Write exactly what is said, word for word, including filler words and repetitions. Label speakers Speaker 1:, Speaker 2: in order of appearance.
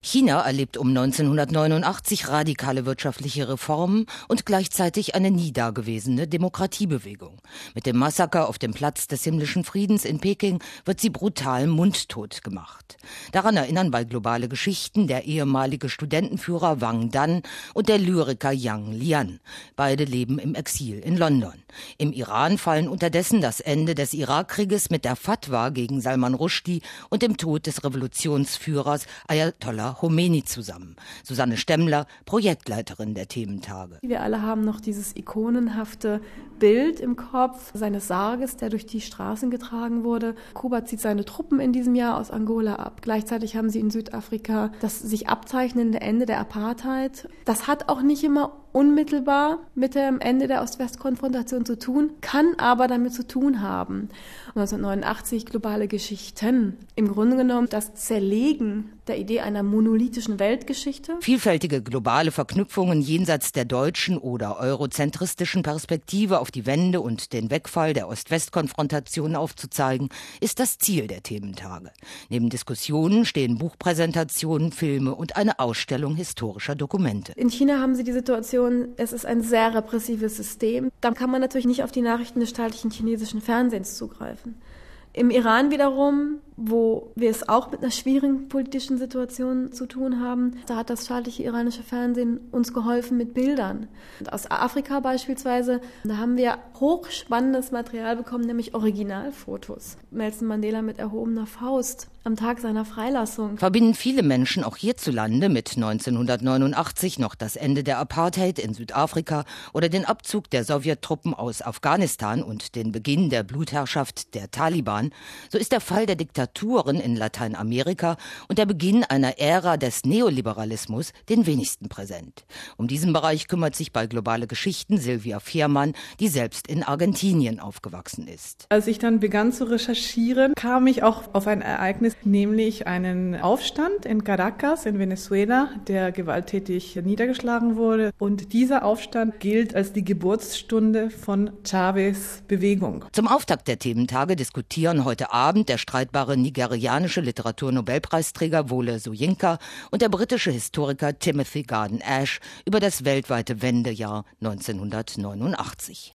Speaker 1: China erlebt um neunzehnhundertneunundachtzig radikale wirtschaftliche Reformen und gleichzeitig eine nie dagewesene Demokratiebewegung. Mit dem Massaker auf dem Platz des himmlischen Friedens in Peking wird sie brutal mundtot gemacht. Daran erinnern bei Globale Geschichten der ehemalige Studentenführer Wang Dan und der Lyriker Yang Lian. Beide leben im Exil in London. Im Iran fallen unterdessen das Ende des Irakkrieges mit der Fatwa gegen Salman Rushdie und dem Tod des Revolutionsführers Ayatollah Khomeini zusammen. Susanne Stemmler, Projektleiterin der Thementage.
Speaker 2: Wir alle haben noch dieses ikonenhafte Bild im Kopf seines Sarges, der durch die Straßen getragen wurde. Kuba zieht seine Truppen in diesem Jahr aus Angola ab. Gleichzeitig haben sie in Südafrika das sich abzeichnende Ende der Apartheid. Das hat auch nicht immer unmittelbar mit dem Ende der Ost-West-Konfrontation zu tun, kann aber damit zu tun haben. neunzehnhundertneunundachtzig Globale Geschichten. Im Grunde genommen das Zerlegen der Idee einer monolithischen Weltgeschichte.
Speaker 1: Vielfältige globale Verknüpfungen jenseits der deutschen oder eurozentristischen Perspektive auf die Wende und den Wegfall der Ost-West-Konfrontation aufzuzeigen, ist das Ziel der Thementage. Neben Diskussionen stehen Buchpräsentationen, Filme und eine Ausstellung historischer Dokumente.
Speaker 2: In China haben sie die Situation, es ist ein sehr repressives System. Da kann man natürlich nicht auf die Nachrichten des staatlichen chinesischen Fernsehens zugreifen. Im Iran wiederum, wo wir es auch mit einer schwierigen politischen Situation zu tun haben, da hat das staatliche iranische Fernsehen uns geholfen mit Bildern. Und aus Afrika beispielsweise, da haben wir hochspannendes Material bekommen, nämlich Originalfotos. Nelson Mandela mit erhobener Faust am Tag seiner Freilassung.
Speaker 1: Verbinden viele Menschen auch hierzulande mit neunzehnhundertneunundachtzig noch das Ende der Apartheid in Südafrika oder den Abzug der Sowjettruppen aus Afghanistan und den Beginn der Blutherrschaft der Taliban, so ist der Fall der Diktaturen in Lateinamerika und der Beginn einer Ära des Neoliberalismus den wenigsten präsent. Um diesen Bereich kümmert sich bei Globale Geschichten Silvia Fehrmann, die selbst in Argentinien aufgewachsen ist.
Speaker 3: Als ich dann begann zu recherchieren, kam ich auch auf ein Ereignis, nämlich einen Aufstand in Caracas in Venezuela, der gewalttätig niedergeschlagen wurde. Und dieser Aufstand gilt als die Geburtsstunde von Chávez' Bewegung.
Speaker 1: Zum Auftakt der Thementage diskutieren heute Abend der streitbare nigerianische Literaturnobelpreisträger Wole Soyinka und der britische Historiker Timothy Garton Ash über das weltweite Wendejahr neunzehnhundertneunundachtzig.